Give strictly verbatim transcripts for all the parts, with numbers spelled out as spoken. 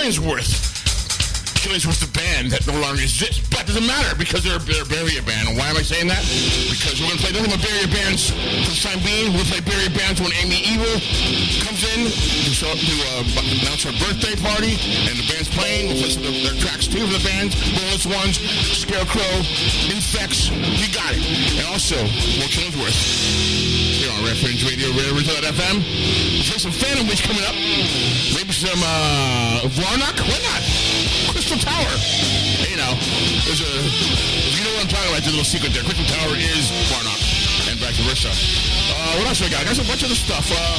Killingsworth. Killingsworth, the band that no longer exists, but it doesn't matter because they're, they're a barrier band. And why am I saying that? Because we're going to play nothing but barrier bands for the time being. We're going to play barrier bands when Amy Evil comes in to, show, to uh, announce her birthday party, and the band's playing. We'll listen to their tracks too for the bands, Boneless Ones, Scarecrow, Infects. You got it. And also, more Killingsworth here on Reference Radio, Radio F M. There's some Phantom Witch coming up. Maybe some uh, Varnock. Why not? Crystal Tower. You know, there's a, if you know what I'm talking about, there's a little secret there. Crystal Tower is Varnock, and vice versa. Uh, what else I got? I got a bunch of the stuff. Uh,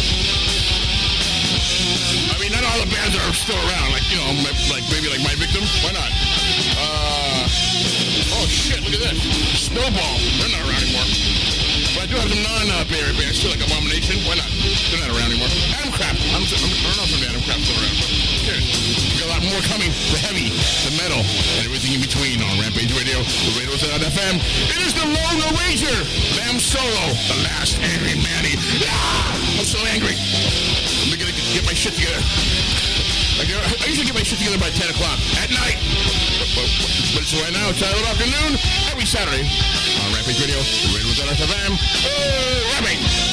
I mean, not all the bands are still around. Like, you know, like maybe like My Victim. Why not? Uh, oh, shit, look at this. Snowball. They're not around anymore. But I do have some non-Barrier bands too, like Abomination. Why not? They're not around anymore. Adam Crap. I'm, I'm, I don't know if Adam Crap's still around, but who cares? We got a lot more coming. The heavy, the metal, and everything in between on Rampage Radio, the Radio F M. It is the Lone Ranger, Bam Solo, the last angry Manny. Ah! I'm so angry. I'm gonna get my shit together. I, get, I usually get my shit together by ten o'clock at night. But, but, but it's right now, it's Saturday afternoon, every Saturday on Rampage Radio, the Radio F M. Oh, Rampage!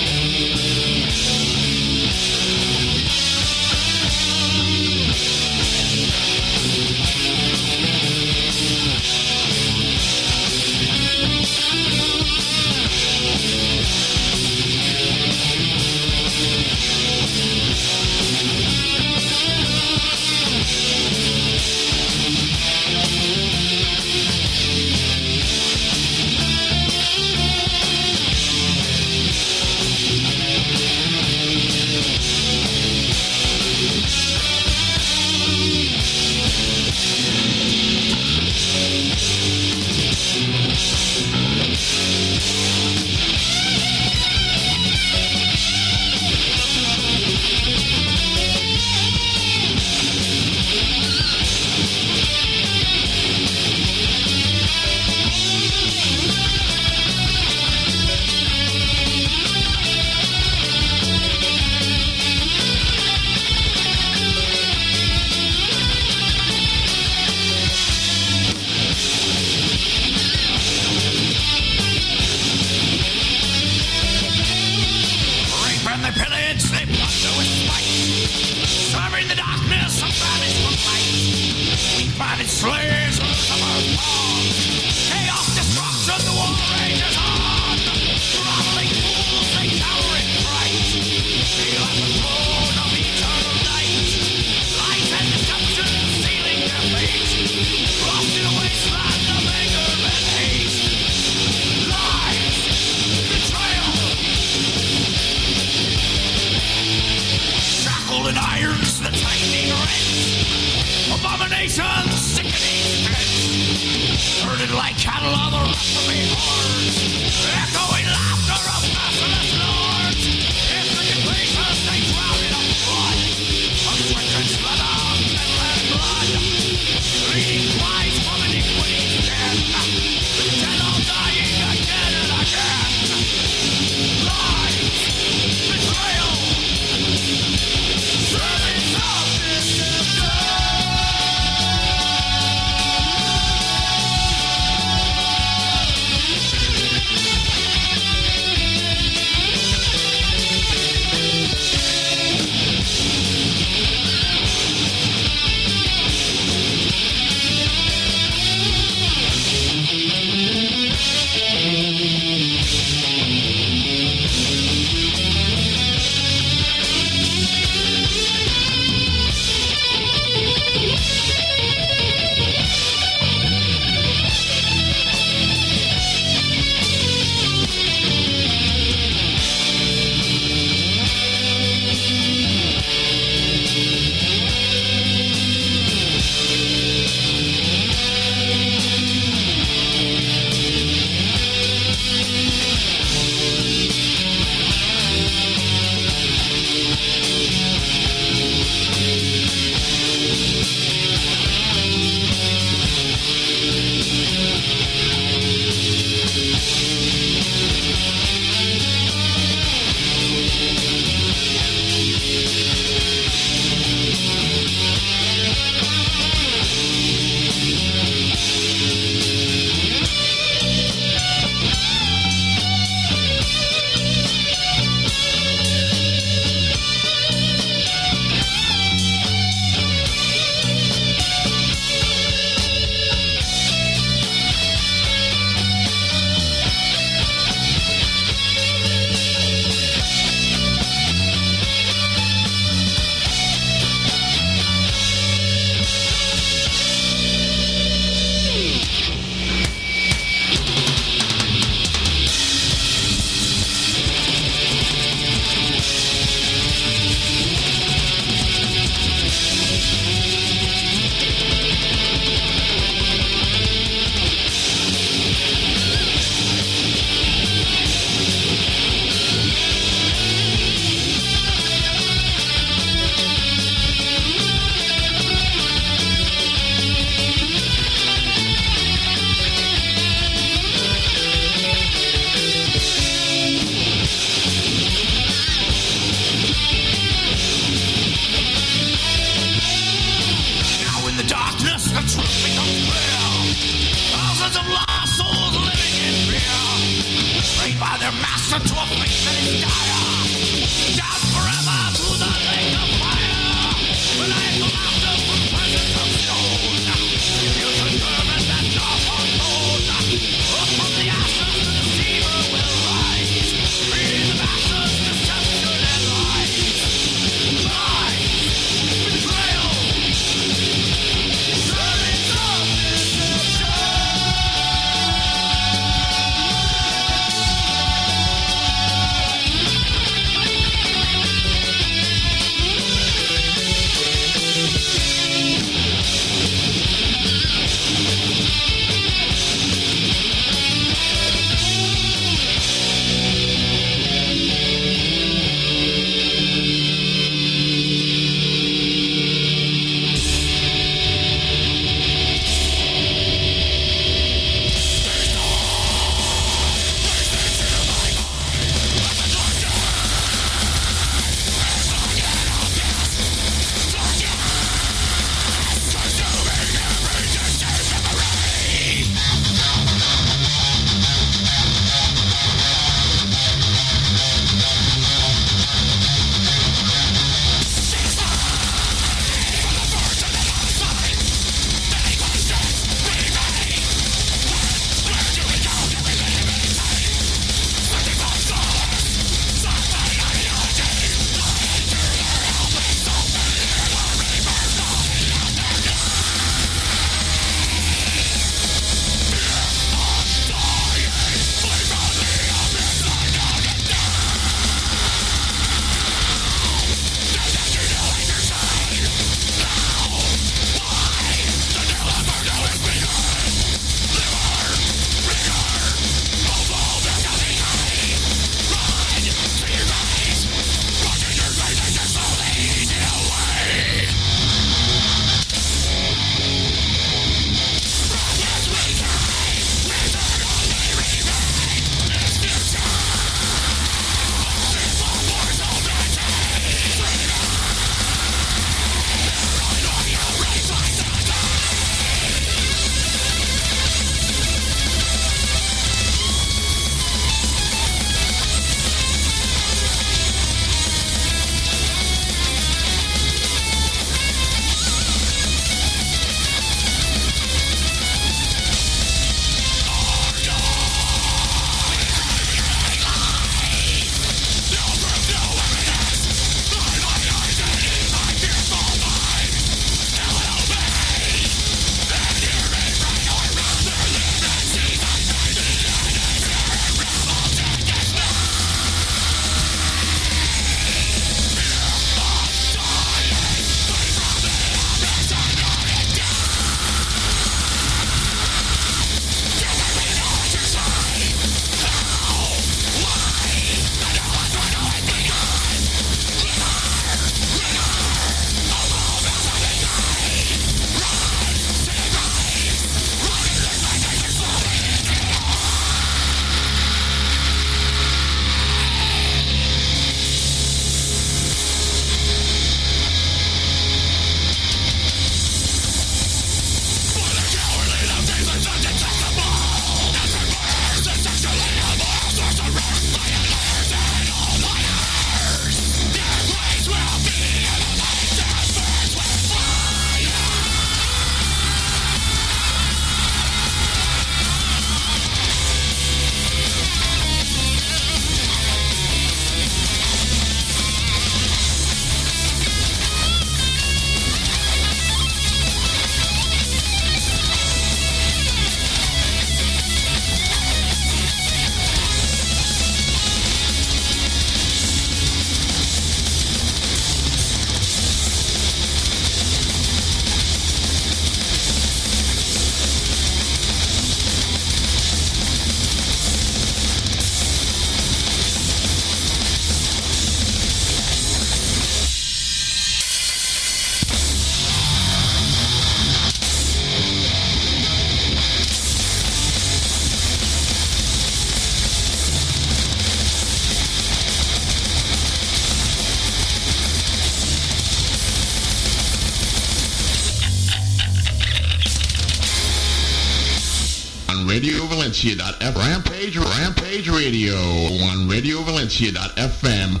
Radio Valencia dot f m. Rampage, Rampage Radio on Radio Valencia dot f m.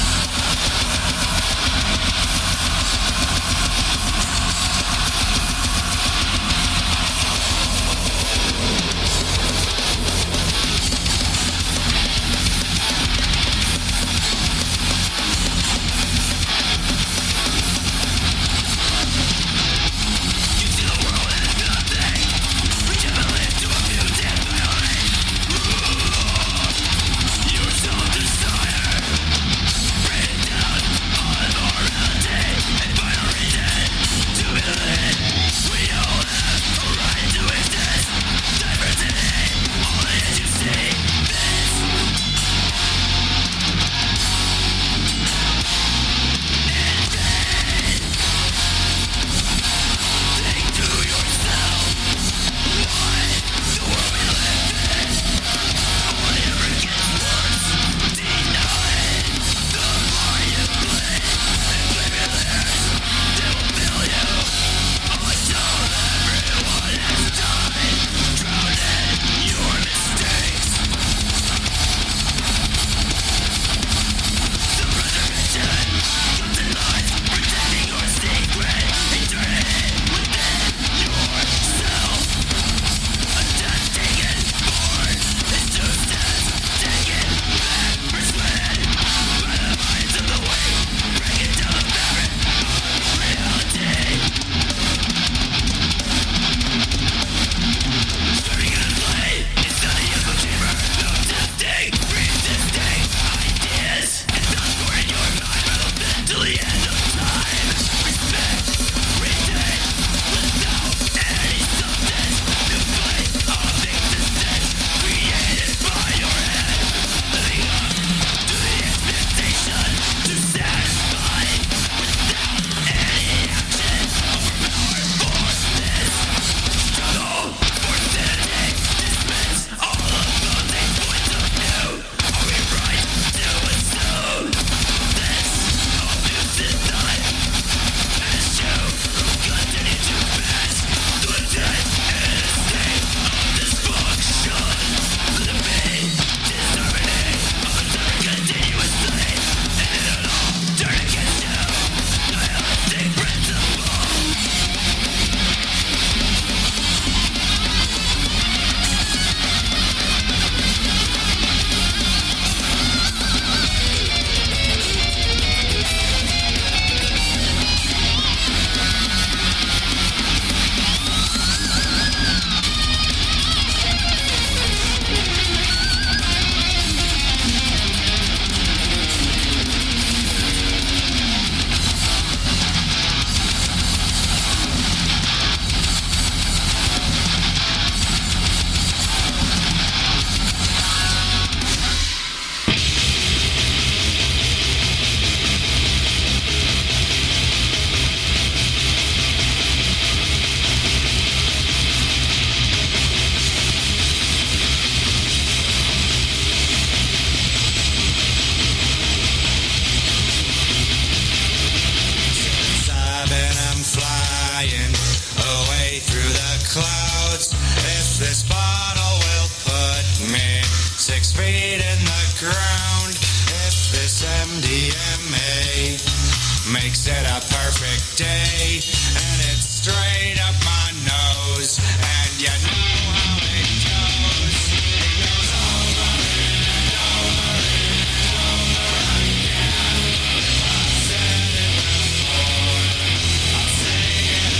Makes it a perfect day, and it's straight up my nose, and you know how it goes. It goes over and over and over again. I've said it before, I'll say it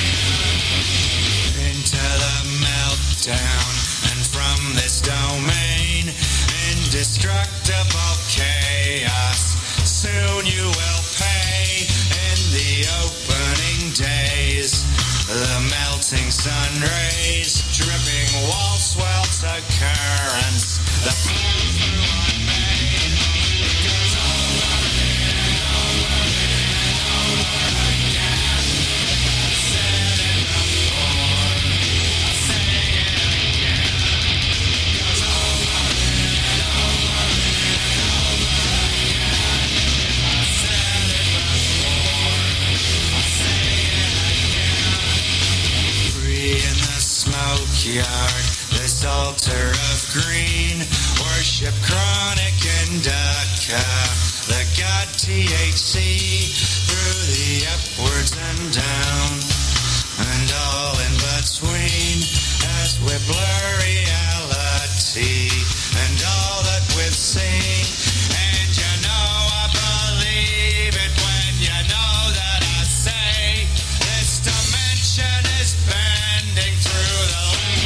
again. Into the meltdown, and from this domain, indestructible chaos, soon you will pay in the opening days. The melting sun rays, dripping wall swelter currents, the flow through our vein. It goes over and over and over again. I said it before, I'll say it again. It goes over and over and over again. I said it before, I'll say it again. Free in the smoke yard, the This altar of green, worship chronic indica, the god T H C, through the upwards and down, and all in between, as we blur reality, and all that we've seen. And you know I believe it when you know that I say, this dimension is bending through the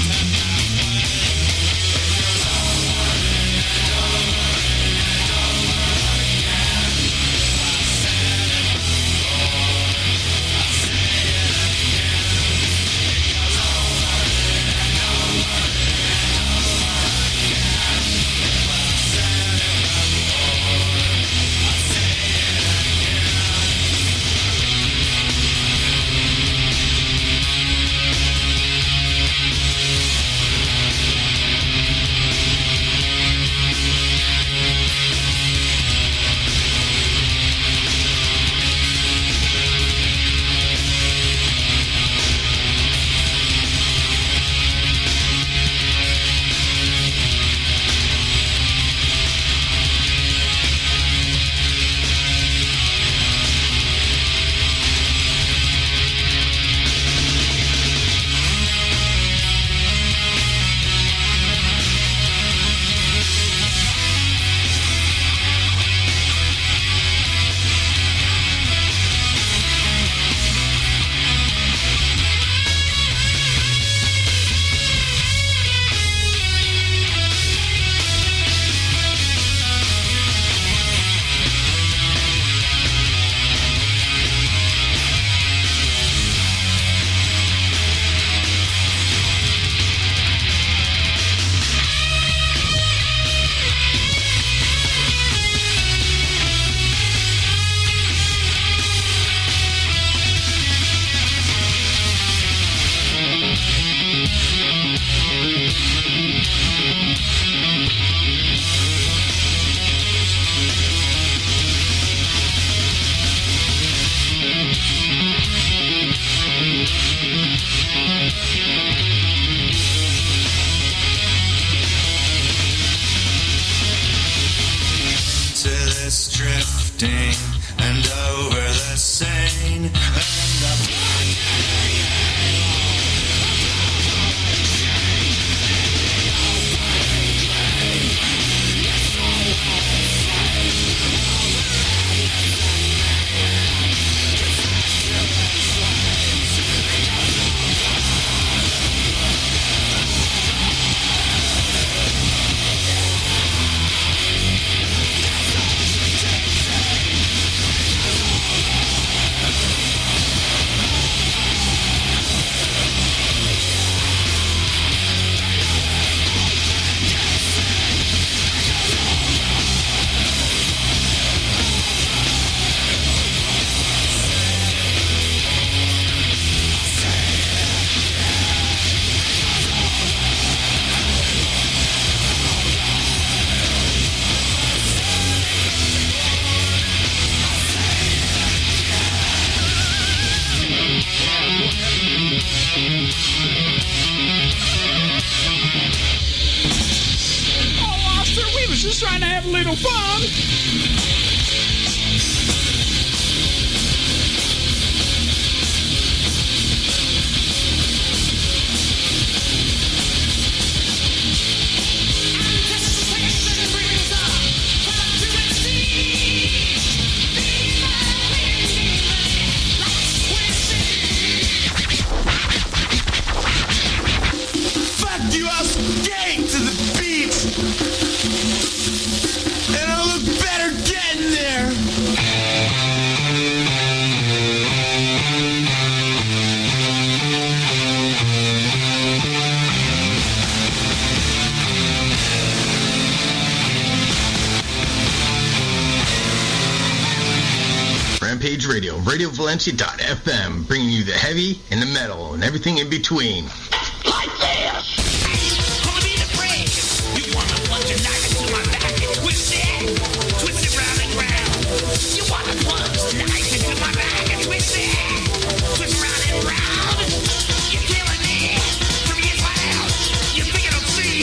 Rampage Radio, radio valencia dot f m, bringing you the heavy and the metal and everything in between. Like this! Gonna be the brave. You wanna plunge a knife into my back and twist it? Twist it round and round. You wanna plunge a knife into my back and twist it? Twist round and round. You're killing me. From the inside out. You think I don't see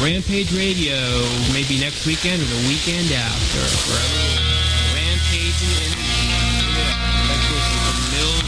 Rampage Radio, maybe next weekend or the weekend after. Forever rampaging energy. Let's listen to Mill.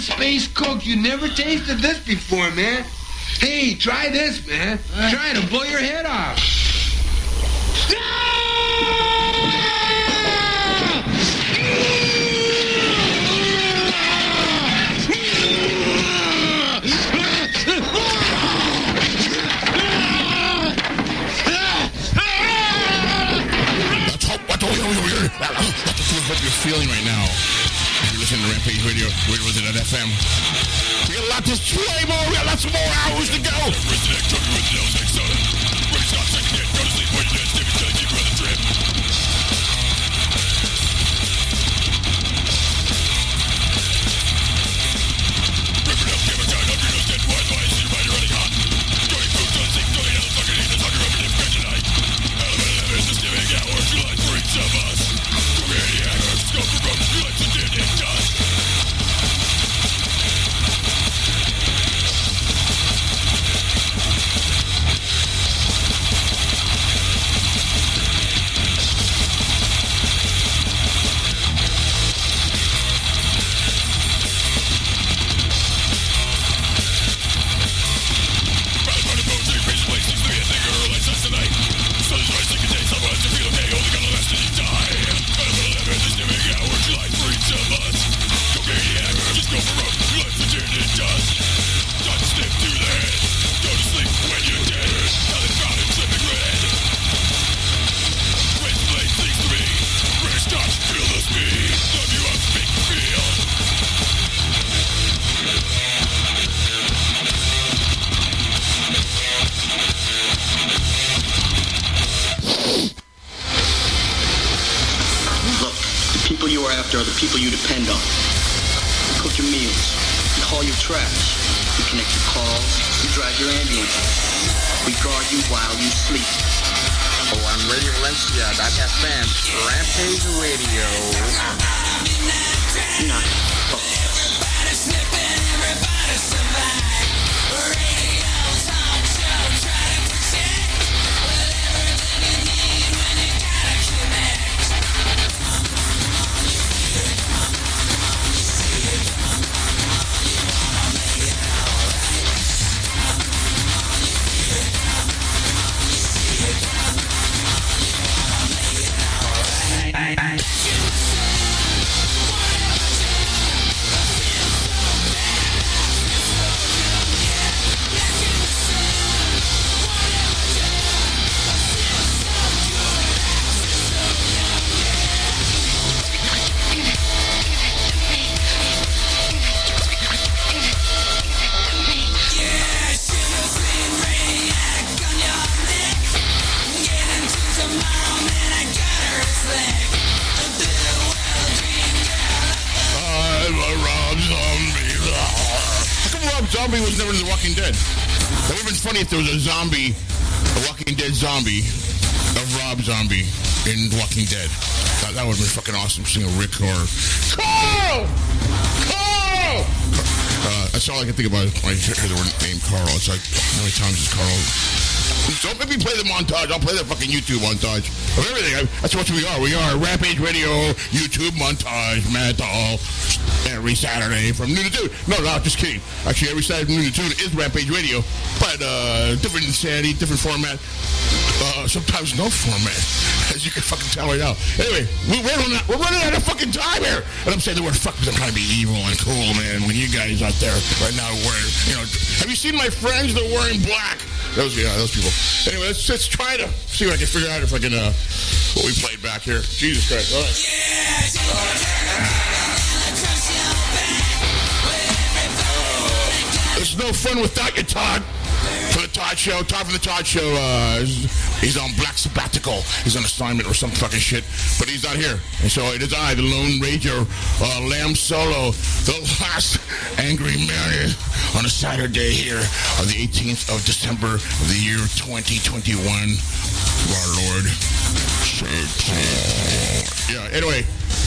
space coke. You never tasted this before, man. Hey, try this, man. Try it, it'll blow your head off. What you're feeling right now. You're listening to Rampage Radio. Where was it at F M? We got a lot to play more. We got lots of more hours to go. Are the people you depend on. You cook your meals. You haul your trash. You connect your calls. You drive your ambulance. We guard you while you sleep. Oh, on Radio Valencia dot F M, Rampage Radio. Not pause. Zombie was never in The Walking Dead. It would have been funny if there was a zombie, a Walking Dead zombie, of Rob Zombie in The Walking Dead. That, that would have been fucking awesome, seeing a Rick or Carl! Carl! Uh, that's all I can think about when I hear the word name Carl. It's like, how many times is Carl? Don't make me play the montage. I'll play the fucking YouTube montage of everything. I, that's what we are. We are Rampage Radio YouTube montage metal every Saturday from noon to two. No, no, just kidding. Actually, every Saturday from noon to two is Rampage Radio, but uh, different insanity, different format. Uh, sometimes no format, as you can fucking tell right now. Anyway, we're running out, we're running out of fucking time here. And I'm saying the word fuck because I'm trying to be evil and cool, man. When you guys out there right now wearing, you know, have you seen my friends? They're wearing black. Those, yeah, those people. Anyway, let's let's try to see what I can figure out if I can, uh, what we played back here. Jesus Christ. All right. All right. There's no fun without you, Todd. For the Todd Show, Todd from the Todd Show, uh, he's on black sabbatical. He's on assignment or some fucking shit, but he's not here. And so it is I, the Lone Ranger, uh, Lamb Solo, the last angry man on a Saturday here on the eighteenth of December of the year twenty twenty-one. Our Lord. Yeah, anyway.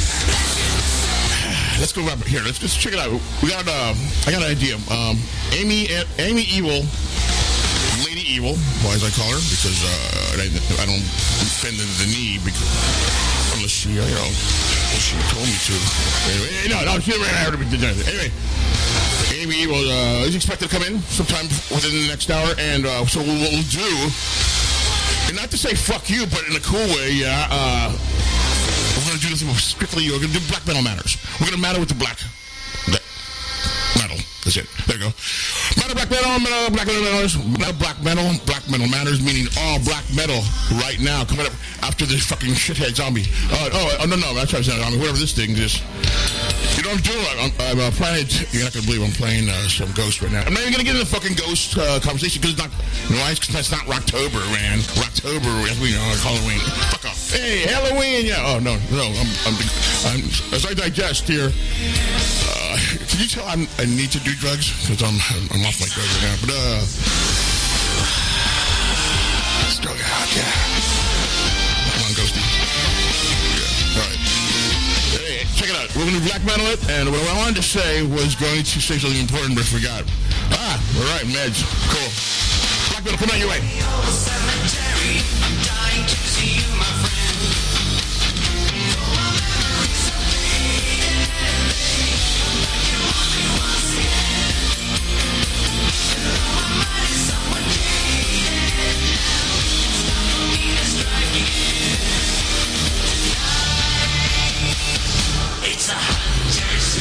Let's go up here. Let's just check it out. We got, uh, I got an idea. Um, Amy, Amy Evil, Lady Evil, why as I call her, because uh, I, I don't bend the knee because unless she, you know, She told me to. Anyway, no, no, she Anyway, Amy Evil uh, is expected to come in sometime within the next hour, and uh, so what we'll do, and not to say fuck you, but in a cool way, yeah, uh, we're going to do this strictly, we're going to do Black Metal Matters. We're going to matter with the black metal. That's it. There you go. Metal, black metal, metal, black metal, metal, black metal, black metal matters, meaning all black metal right now. Coming up after this fucking shithead zombie. Uh, oh, oh, no, no, that's right, zombie. Whatever this thing is. You know what I'm doing? I'm, I'm uh, playing. You're not gonna believe I'm playing uh, some Ghost right now. I'm not even gonna get into the fucking Ghost uh, conversation because it's not. You know why? Because it's not Rocktober, man. Rocktober, as we know, like Halloween. Fuck off. Hey, Halloween, yeah. Oh no, no. I'm, I'm, I'm as I digest here. Uh, can you tell I'm, I need to do drugs because I'm, I'm off my drugs right now. But uh, let's drug out, yeah. Come on, Ghosty. Yeah. All right. Hey, check it out. We're going to black metal it, and what I wanted to say was going to say something important, but forgot. Ah, all right, meds. Cool. Black metal, come on your way. Cemetery, I'm dying to see you, my friend. It's a hunter's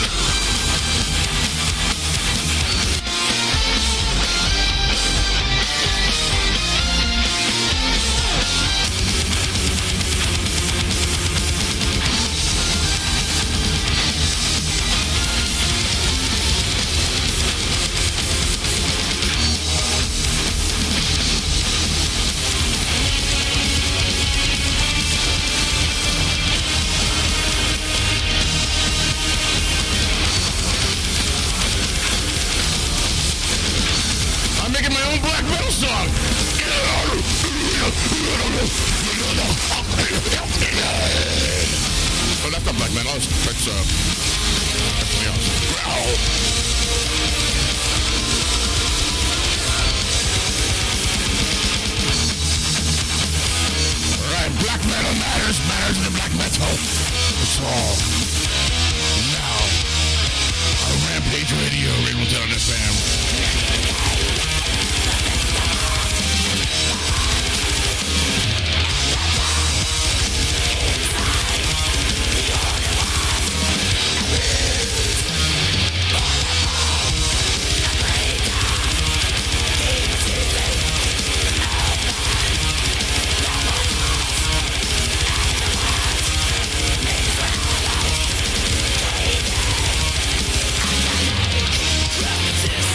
Oh, that's not black metal. That's, that's, uh, that's something else. Growl. All right, black metal matters, matters in the black metal. It's all now on Rampage Radio, Radio Town F M. This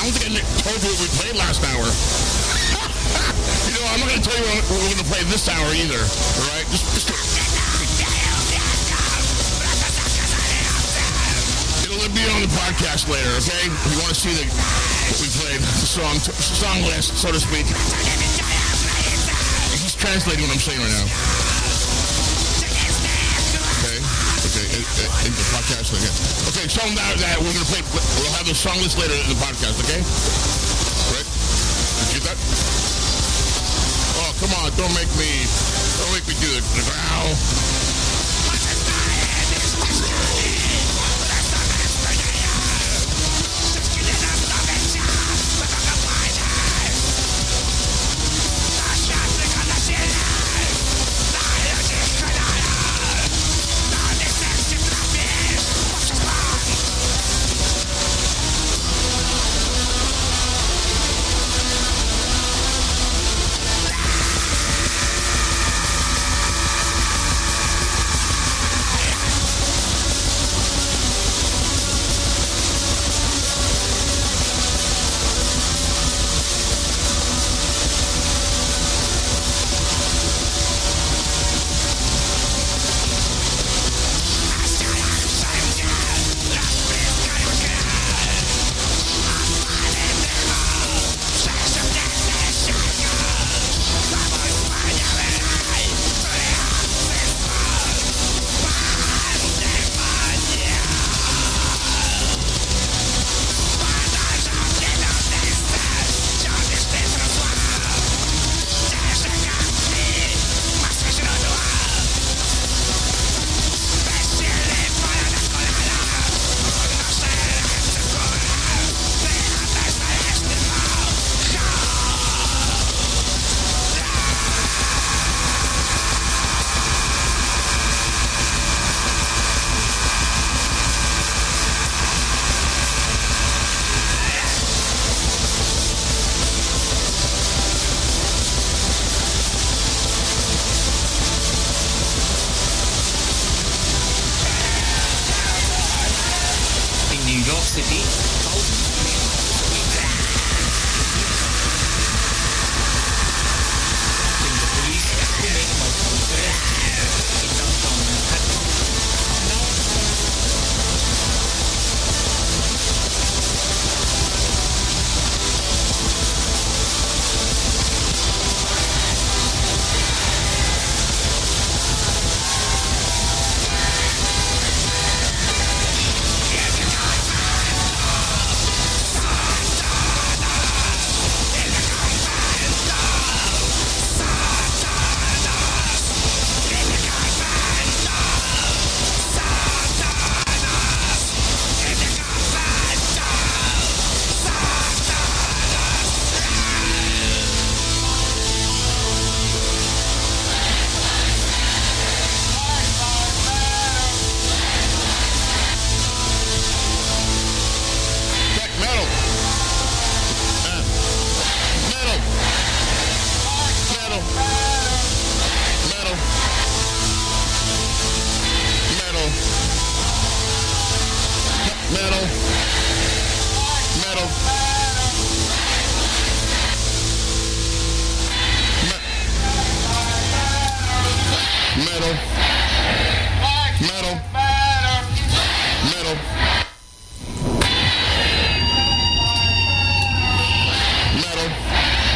I don't think I told you what we played last hour. You know, I'm not going to tell you what we're going to play this hour either. All right? Just, just it'll be on the podcast later, okay? If you want to see the what we played, the song, the song list, so to speak. He's translating what I'm saying right now. Okay, okay, in, in the podcast again. Okay, so now that we're gonna play, we'll have the song list later in the podcast, okay? Right? Did you get that? Oh, come on! Don't make me, don't make me do the growl.